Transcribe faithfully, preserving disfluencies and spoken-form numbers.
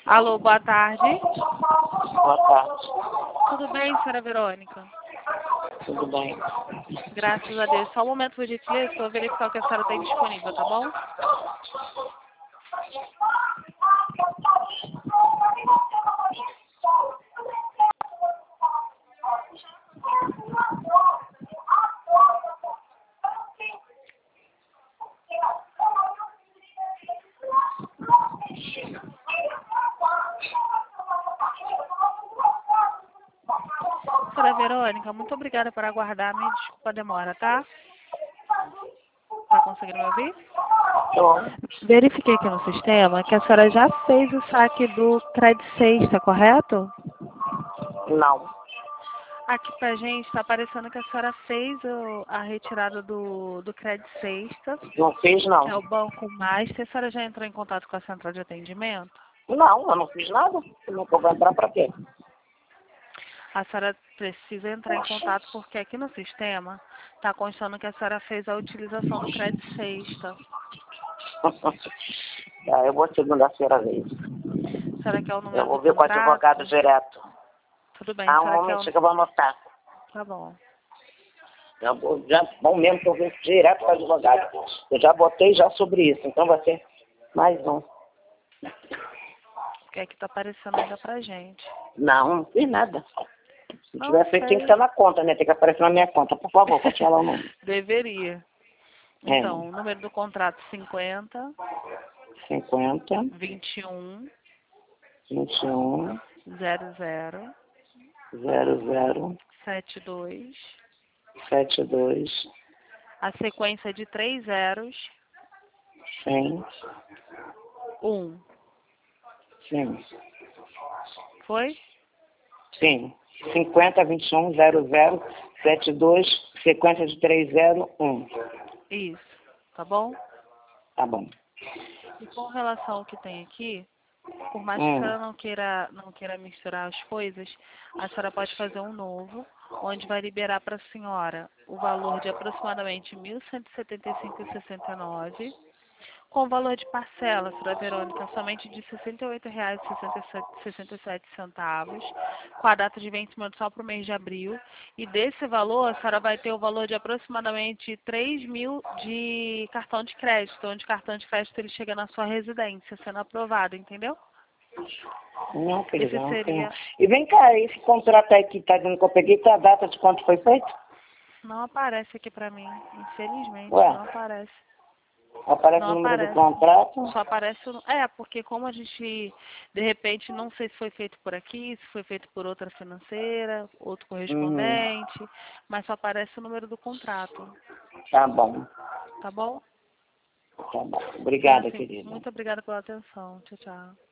Alô, boa tarde. Boa tarde. Tudo bem, senhora Verônica? Tudo bem? Graças a Deus. Só um momento, por gentileza, para eu verificar o que a senhora tem disponível, tá bom? Senhora Verônica, muito obrigada por aguardar. Me desculpa a demora, tá? Tá conseguindo me ouvir? Tô. Verifiquei aqui no sistema que a senhora já fez o saque do Cred Sexta, correto? Não. Aqui pra gente está aparecendo que a senhora fez o- a retirada do, do Cred Sexta, Não fiz, que é não. o Banco Master. A senhora já entrou em contato com a central de atendimento? Não, eu não fiz nada. Como que eu vou entrar pra quê? A senhora precisa entrar em contato porque aqui no sistema está constando que a senhora fez a utilização do Cred Sexta. Ah, eu vou segunda-feira ver isso. A senhora quer o número Eu vou do ver com o contrato? advogado direto. Tudo bem, a Ah, um senhora quer momento o... que eu vou anotar. Tá bom. Já, vou- já, bom mesmo que eu vou direto com o advogado. Eu já botei já sobre isso, então vai ser mais um. Porque aqui está aparecendo ainda pra gente. Não, não fiz nada. Se Não tiver feito, tem que sei. estar na conta, né? Tem que aparecer na minha conta. Por favor, pode falar o nome. Deveria. É. Então, o número do contrato cinquenta, cinquenta, vinte e um, vinte e um, zero zero, zero zero, setenta e dois. sete dois, A sequência de três zeros, cem, um. sim. Foi? Sim. cinquenta, vinte e um, zero zero, sete dois, sequência de três zero, um. Isso. Tá bom? Tá bom. E com relação ao que tem aqui, por mais que a Hum. senhora não queira, não queira misturar as coisas, a senhora pode fazer um novo, onde vai liberar para a senhora o valor de aproximadamente mil cento e setenta e cinco reais e sessenta e nove centavos, com o valor de parcela, senhora Verônica, somente de sessenta e oito reais e sessenta e sete centavos, com a data de vencimento só para o mês de abril. E desse valor, a senhora vai ter o valor de aproximadamente três mil de cartão de crédito, onde o cartão de crédito ele chega na sua residência, sendo aprovado, entendeu? Não, querido, Esse não tem. seria... E vem cá, esse contrato aí que tá dizendo que eu peguei, tá a data de quando foi feito? Não aparece aqui pra mim, infelizmente, Ué, não aparece. aparece Não o número do aparece. contrato. Só aparece o... É, porque como a gente, de repente, não sei se foi feito por aqui, se foi feito por outra financeira, outro Uhum. correspondente, mas só aparece o número do contrato. Tá bom. Tá bom? Tá bom. Então, Obrigada, assim, querida. muito obrigada pela atenção. Tchau, tchau.